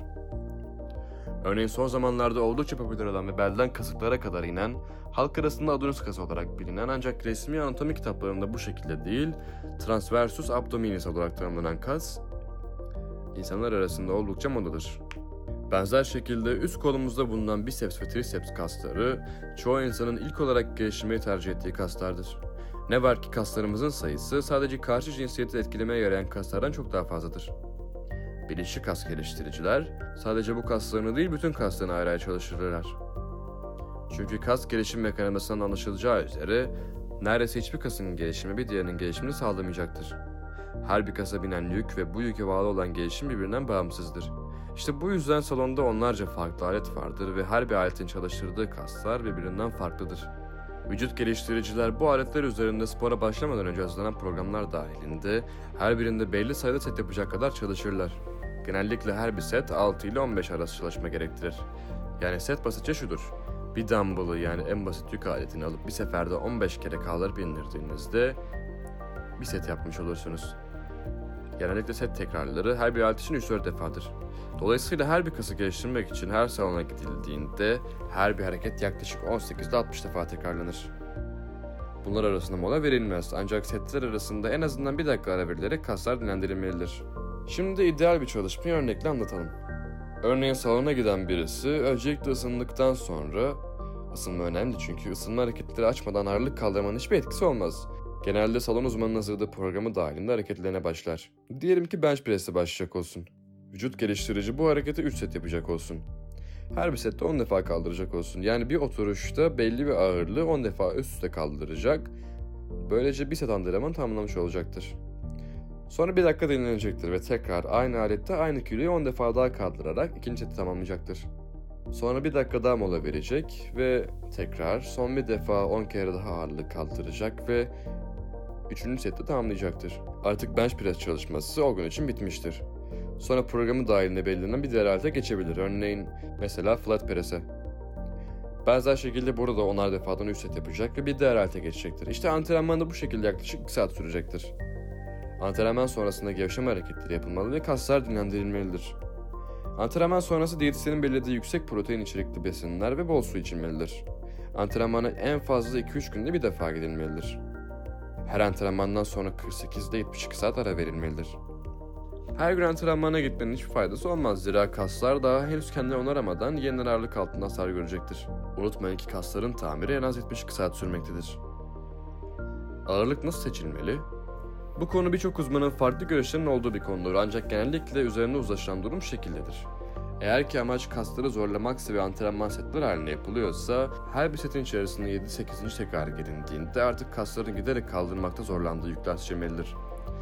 Örneğin son zamanlarda oldukça popüler olan ve belden kasıklara kadar inen, halk arasında Adonis kası olarak bilinen ancak resmi anatomi kitaplarında bu şekilde değil, transversus abdominis olarak tanımlanan kas, insanlar arasında oldukça modadır. Benzer şekilde üst kolumuzda bulunan biceps ve triceps kasları, çoğu insanın ilk olarak geliştirmeyi tercih ettiği kaslardır. Ne var ki kaslarımızın sayısı sadece karşı cinsiyeti etkilemeye yarayan kaslardan çok daha fazladır. Bilinçli kas geliştiriciler sadece bu kaslarını değil bütün kaslarını ayrı ayrı çalıştırırlar. Çünkü kas gelişim mekanizmasından anlaşılacağı üzere neredeyse hiçbir kasın gelişimi bir diğerinin gelişimini sağlamayacaktır. Her bir kasa binen yük ve bu yüke bağlı olan gelişim birbirinden bağımsızdır. İşte bu yüzden salonda onlarca farklı alet vardır ve her bir aletin çalıştırdığı kaslar birbirinden farklıdır. Vücut geliştiriciler bu aletler üzerinde spora başlamadan önce hazırlanan programlar dahilinde her birinde belli sayıda set yapacak kadar çalışırlar. Genellikle her bir set altı ile on beş arası çalışma gerektirir. Yani set basitçe şudur: bir dumbbell'ı yani en basit yük aletini alıp bir seferde on beş kere kaldırıp indirdiğinizde bir set yapmış olursunuz. Genellikle set tekrarları her bir alet için üç dört defadır. Dolayısıyla her bir kası geliştirmek için her salona gidildiğinde her bir hareket yaklaşık on sekiz ile altmış defa tekrarlanır. Bunlar arasında mola verilmez ancak setler arasında en azından bir dakika ara verilerek kaslar dinlendirilmelidir. Şimdi ideal bir çalışmayı örnekle anlatalım. Örneğin salona giden birisi öncelikle ısındıktan sonra, ısınma önemli çünkü ısınma hareketleri açmadan ağırlık kaldırmanın hiçbir etkisi olmaz. Genelde salon uzmanının hazırladığı programı dahilinde hareketlerine başlar. Diyelim ki bench press'e başlayacak olsun. Vücut geliştirici bu hareketi üç set yapacak olsun. Her bir sette on defa kaldıracak olsun. Yani bir oturuşta belli bir ağırlığı on defa üst üste kaldıracak. Böylece bir set antrenman tamamlamış olacaktır. Sonra bir dakika dinlenecektir ve tekrar aynı alette aynı kiloyu on defa daha kaldırarak ikinci seti tamamlayacaktır. Sonra bir dakika daha mola verecek ve tekrar son bir defa on kere daha ağırlık kaldıracak ve üçüncü seti tamamlayacaktır. Artık bench press çalışması o gün için bitmiştir. Sonra programı dahilinde belirlenen bir diğer alete geçebilir. Örneğin mesela flat press'e. Benzer şekilde burada da onar defadan üç set yapacak ve bir diğer alete geçecektir. İşte antrenman da bu şekilde yaklaşık iki saat sürecektir. Antrenman sonrasında gevşeme hareketleri yapılmalı ve kaslar dinlendirilmelidir. Antrenman sonrası diyetisyenin belirlediği yüksek protein içerikli besinler ve bol su içilmelidir. Antrenmana en fazla iki üç günde bir defa gidilmelidir. Her antrenmandan sonra kırk sekiz ile yetmiş iki saat ara verilmelidir. Her gün antrenmana gitmenin hiçbir faydası olmaz. Zira kaslar daha henüz kendini onaramadan yeniden ağırlık altında hasar görecektir. Unutmayın ki kasların tamiri en az yetmiş iki saat sürmektedir. Ağırlık nasıl seçilmeli? Bu konu birçok uzmanın farklı görüşlerinin olduğu bir konudur ancak genellikle üzerine uzlaşılan durum şu şekildedir. Eğer ki amaç kasları zorlamaksa ve antrenman setler haline yapılıyorsa, her bir setin içerisinde yedi sekizinci tekrar gelindiğinde artık kasların giderek kaldırmakta zorlandığı yükler seçilmelidir.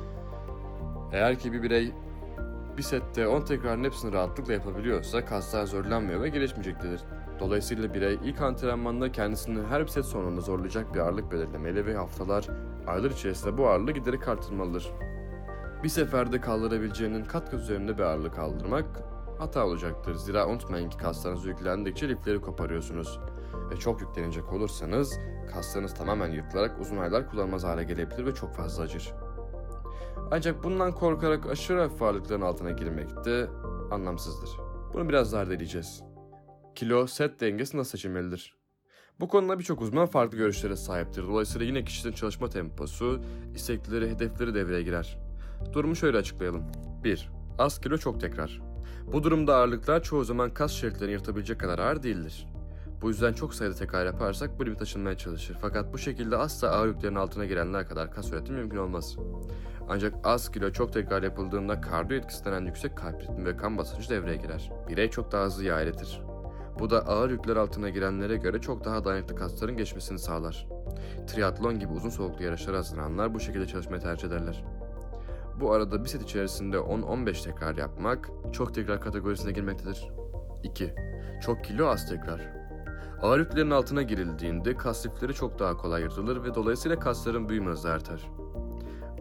Eğer ki bir birey bir sette on tekrarın hepsini rahatlıkla yapabiliyorsa kaslar zorlanmıyor ve gelişmeyecektir. Dolayısıyla birey ilk antrenmanda kendisini her bir set sonunda zorlayacak bir ağırlık belirlemeli ve haftalar, aylar içerisinde bu ağırlığı giderek artırmalıdır. Bir seferde kaldırabileceğinin kat kat üzerinde bir ağırlık kaldırmak hata olacaktır. Zira unutmayın ki kaslarınız yüklendikçe lifleri koparıyorsunuz. Ve çok yüklenecek olursanız kaslarınız tamamen yırtılarak uzun aylar kullanılmaz hale gelebilir ve çok fazla acır. Ancak bundan korkarak aşırı hafif ağırlıkların altına girmek de anlamsızdır. Bunu biraz daha deneyeceğiz. Kilo set dengesi nasıl seçilmelidir? Bu konuda birçok uzman farklı görüşlere sahiptir. Dolayısıyla yine kişinin çalışma temposu, istekleri, hedefleri devreye girer. Durumu şöyle açıklayalım. bir. Az kilo çok tekrar. Bu durumda ağırlıklar çoğu zaman kas şeritlerini yırtabilecek kadar ağır değildir. Bu yüzden çok sayıda tekrar yaparsak bu limit aşılmaya çalışır. Fakat bu şekilde asla ağır yüklerin altına girenler kadar kas üretim mümkün olmaz. Ancak az kilo çok tekrar yapıldığında kardiyo etkisi denen yüksek kalp ritmi ve kan basıncı devreye girer. Birey çok daha hızlı yağ eritir. Bu da ağır yükler altına girenlere göre çok daha dayanıklı kasların geçmesini sağlar. Triatlon gibi uzun soluklu yarışlara hazırlananlar bu şekilde çalışmayı tercih ederler. Bu arada bir set içerisinde on on beş tekrar yapmak çok tekrar kategorisine girmektedir. iki. Çok kilo az tekrar. Ağır yüklerin altına girildiğinde kas lifleri çok daha kolay yırtılır ve dolayısıyla kasların büyüme hızı artar.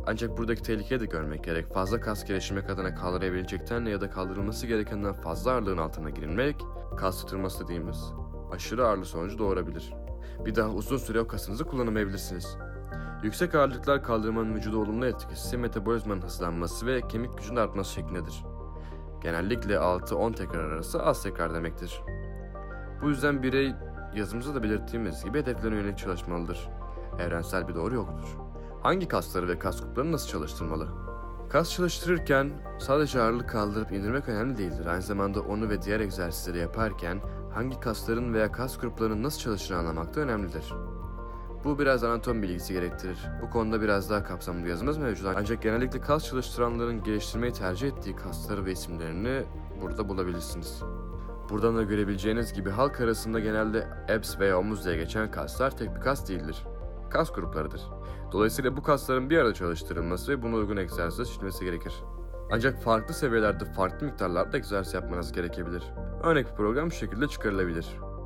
Ancak buradaki tehlikeyi de görmek gerek. Fazla kas geliştirmek adına kaldırabilecekten ya da kaldırılması gerekenden fazla ağırlığın altına girilmek, kas tutulması dediğimiz aşırı ağırlık sonucu doğurabilir. Bir daha uzun süre o kasınızı kullanamayabilirsiniz. Yüksek ağırlıklar kaldırmanın vücuda olumlu etkisi metabolizmanın hızlanması ve kemik gücünün artması şeklindedir. Genellikle altı on tekrar arası az tekrar demektir. Bu yüzden birey yazımızda da belirttiğimiz gibi hedeflerine yönelik çalışmalıdır. Evrensel bir doğru yoktur. Hangi kasları ve kas gruplarını nasıl çalıştırmalı? Kas çalıştırırken sadece ağırlık kaldırıp indirmek önemli değildir. Aynı zamanda onu ve diğer egzersizleri yaparken hangi kasların veya kas gruplarının nasıl çalıştığını anlamak da önemlidir. Bu biraz anatomi bilgisi gerektirir. Bu konuda biraz daha kapsamlı bir yazımız mevcut. Ancak genellikle kas çalıştıranların geliştirmeyi tercih ettiği kasları ve isimlerini burada bulabilirsiniz. Buradan da görebileceğiniz gibi halk arasında genelde abs veya omuz diye geçen kaslar tek bir kas değildir. Kas gruplarıdır. Dolayısıyla bu kasların bir arada çalıştırılması ve buna uygun egzersiz seçilmesi gerekir. Ancak farklı seviyelerde farklı miktarlarda egzersiz yapmanız gerekebilir. Örnek bir program şu şekilde çıkarılabilir.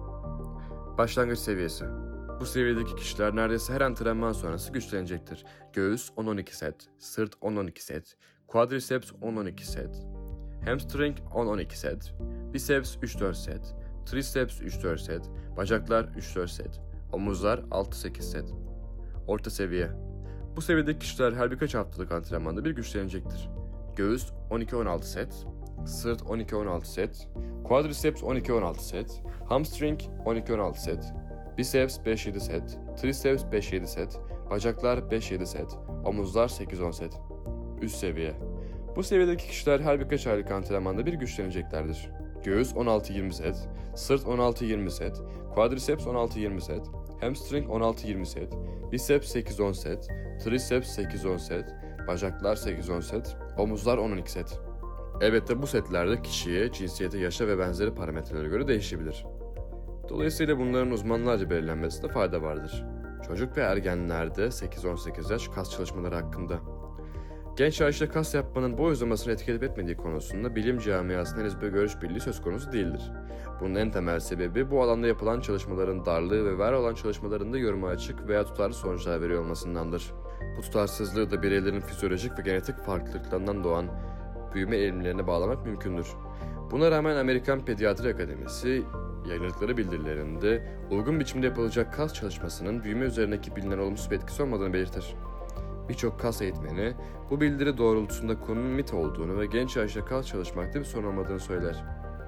Başlangıç seviyesi. Bu seviyedeki kişiler neredeyse her antrenman sonrası güçlenecektir. Göğüs on on iki set, sırt on on iki set, quadriceps on on iki set, hamstring on on iki set, biceps üç dört set, triceps üç dört set, bacaklar üç dört set, omuzlar altı sekiz set. Orta seviye. Bu seviyedeki kişiler her birkaç haftalık antrenmanda bir güçlenecektir. Göğüs on iki on altı set, sırt on iki on altı set, quadriceps on iki on altı set, hamstring on iki on altı set, biceps beş yedi set, triceps beş yedi set, bacaklar beş yedi set, omuzlar sekiz on set. Üst seviye. Bu seviyedeki kişiler her birkaç aylık antrenmanda bir güçleneceklerdir. Göğüs on altı yirmi set, sırt on altı yirmi set, quadriceps on altı yirmi set, hamstring on altı yirmi set, biceps sekiz on set, triceps sekiz on set, bacaklar sekiz on set, omuzlar on on iki set. Elbette bu setlerde kişiye, cinsiyete, yaşa ve benzeri parametrelere göre değişebilir. Dolayısıyla bunların uzmanlarca belirlenmesinde fayda vardır. Çocuk ve ergenlerde sekiz on sekiz yaş kas çalışmaları hakkında. Genç yaşta kas yapmanın boy uzamasını etkileyip etmediği konusunda bilim camiasında henüz bir görüş birliği söz konusu değildir. Bunun en temel sebebi bu alanda yapılan çalışmaların darlığı ve var olan çalışmalarında yoruma açık veya tutarlı sonuçlar veriyor olmasındandır. Bu tutarsızlığı da bireylerin fizyolojik ve genetik farklılıklarından doğan büyüme eğilimlerine bağlamak mümkündür. Buna rağmen Amerikan Pediatri Akademisi yayınladıkları bildirilerinde uygun biçimde yapılacak kas çalışmasının büyüme üzerindeki bilinen olumsuz bir etkisi olmadığını belirtir. Birçok kas eğitmeni bu bildiri doğrultusunda konunun mit olduğunu ve genç yaşta kas çalışmakta bir sorun olmadığını söyler.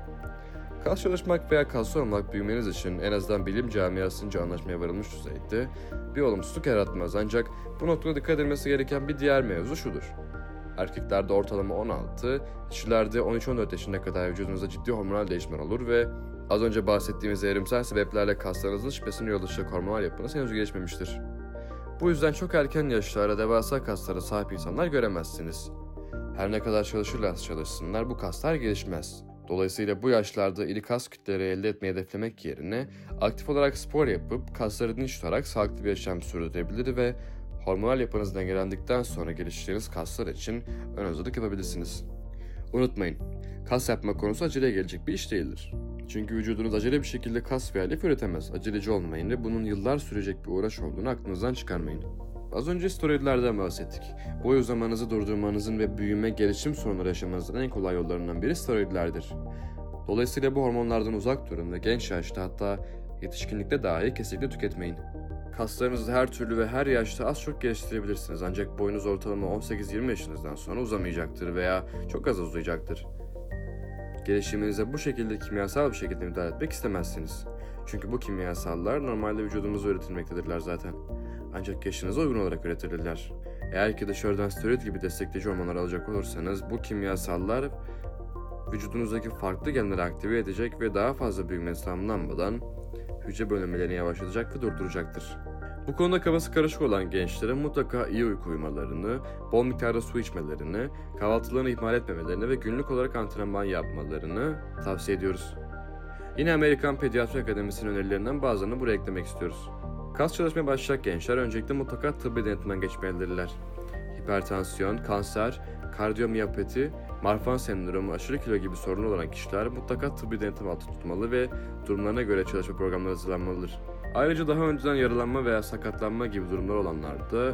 Kas çalışmak veya kaslı olmak büyümeniz için en azından bilim camiasınca anlaşmaya varılmış düzeyde bir olumsuzluk yaratmaz, ancak bu noktada dikkat edilmesi gereken bir diğer mevzu şudur. Erkeklerde ortalama on altı, dişilerde on üç on dört yaşına kadar vücudunuzda ciddi hormonal değişimler olur ve az önce bahsettiğimiz evrimsel sebeplerle kaslarınızın şüphesine yol açacak hormonal yapınız henüz gelişmemiştir. Bu yüzden çok erken yaşlarda devasa kaslara sahip insanlar göremezsiniz. Her ne kadar çalışırlarsa çalışsınlar bu kaslar gelişmez. Dolayısıyla bu yaşlarda iri kas kütleleri elde etmeyi hedeflemek yerine aktif olarak spor yapıp kasları dinç tutarak sağlıklı bir yaşam sürdürebilir ve hormonal yapınız dengelendikten sonra geliştirdiğiniz kaslar için ön hazırlık yapabilirsiniz. Unutmayın, kas yapma konusu aceleye gelecek bir iş değildir. Çünkü vücudunuz acele bir şekilde kas veya lif üretemez. Aceleci olmayın ve bunun yıllar sürecek bir uğraş olduğunu aklınızdan çıkarmayın. Az önce steroidlerden bahsettik. Boy uzamanızı durdurmanızın ve büyüme, gelişim sorunları yaşamanızın en kolay yollarından biri steroidlerdir. Dolayısıyla bu hormonlardan uzak durun ve genç yaşta, hatta yetişkinlikte dahi kesinlikle tüketmeyin. Kaslarınızı her türlü ve her yaşta az çok geliştirebilirsiniz, ancak boyunuz ortalama on sekiz yirmi yaşınızdan sonra uzamayacaktır veya çok az uzayacaktır. Gelişiminize bu şekilde kimyasal bir şekilde müdahale etmek istemezsiniz. Çünkü bu kimyasallar normalde vücudumuzda üretilmektedirler zaten. Ancak yaşınıza uygun olarak üretilirler. Eğer ki dışarıdan steroid gibi destekleyici hormonlar alacak olursanız bu kimyasallar vücudunuzdaki farklı genleri aktive edecek ve daha fazla büyümeniz tamamlanmadan hücre bölünmelerini yavaşlatacak ve durduracaktır. Bu konuda kafası karışık olan gençlere mutlaka iyi uyku uyumalarını, bol miktarda su içmelerini, kahvaltılarını ihmal etmemelerini ve günlük olarak antrenman yapmalarını tavsiye ediyoruz. Yine Amerikan Pediatri Akademisi'nin önerilerinden bazılarını buraya eklemek istiyoruz. Kas çalışmaya başlayacak gençler öncelikle mutlaka tıbbi denetimden geçmelidirler. Hipertansiyon, kanser, kardiyomiyopati, Marfan sendromu, aşırı kilo gibi sorunlu olan kişiler mutlaka tıbbi denetim altı tutmalı ve durumlarına göre çalışma programları hazırlanmalıdır. Ayrıca daha önceden yaralanma veya sakatlanma gibi durumlar olanlar da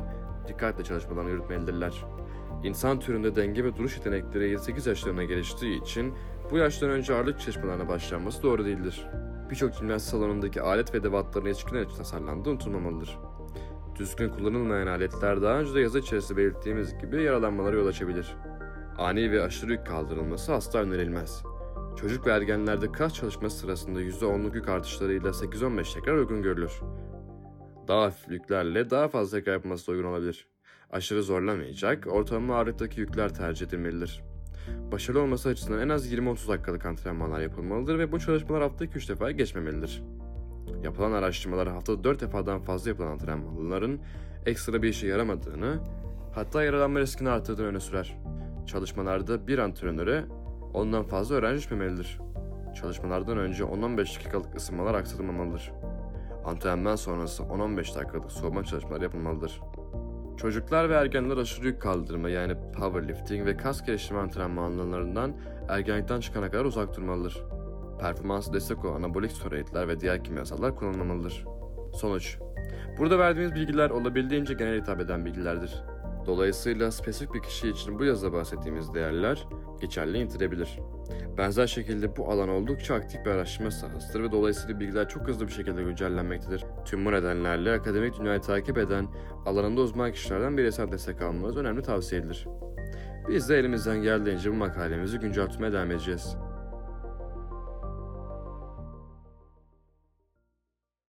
dikkatle çalışmalarını yürütmelidirler. İnsan türünde denge ve duruş yetenekleri yedi sekiz yaşlarına geliştiği için bu yaştan önce ağırlık çalışmalarına başlanması doğru değildir. Birçok jimnastik salonundaki alet ve edevatların yetişkinler için tasarlandığı unutulmamalıdır. Düzgün kullanılmayan aletler daha önce de yazı içerisinde belirttiğimiz gibi yaralanmalara yol açabilir. Ani ve aşırı yük kaldırılması asla önerilmez. Çocuk ve ergenlerde kas çalışması sırasında yüzde onluk yük artışlarıyla sekiz on beş tekrar uygun görülür. Daha hafif yüklerle daha fazla tekrar yapılması da uygun olabilir. Aşırı zorlamayacak, ortalama ağırlıktaki yükler tercih edilmelidir. Başarılı olması açısından en az yirmi otuz dakikalık antrenmanlar yapılmalıdır ve bu çalışmalar haftada iki üç defaya geçmemelidir. Yapılan araştırmalar haftada dört defadan fazla yapılan antrenmanların ekstra bir işe yaramadığını, hatta yaralanma riskini artırdığını öne sürer. Çalışmalarda bir antrenöre ondan fazla öğrenci düşmemelidir. Çalışmalardan önce on on beş dakikalık ısınmalar aksatılmamalıdır. Antrenman sonrası on on beş dakikalık soğuma çalışmaları yapılmalıdır. Çocuklar ve ergenler aşırı yük kaldırma yani powerlifting ve kas geliştirme antrenmanlarından ergenlikten çıkana kadar uzak durmalıdır. Performansı destek olan anabolik steroidler ve diğer kimyasallar kullanılmamalıdır. Sonuç: burada verdiğimiz bilgiler olabildiğince genel hitap eden bilgilerdir. Dolayısıyla spesifik bir kişi için bu yazıda bahsettiğimiz değerler geçerli nitelebilir. Benzer şekilde bu alan oldukça aktif bir araştırma sahasıdır ve dolayısıyla bilgiler çok hızlı bir şekilde güncellenmektedir. Tüm bu nedenlerle akademik dünyayı takip eden, alanında uzman kişilerden bireysel destek almanız önemli tavsiye edilir. Biz de elimizden geldiğince bu makalemizi güncel tutmaya devam edeceğiz.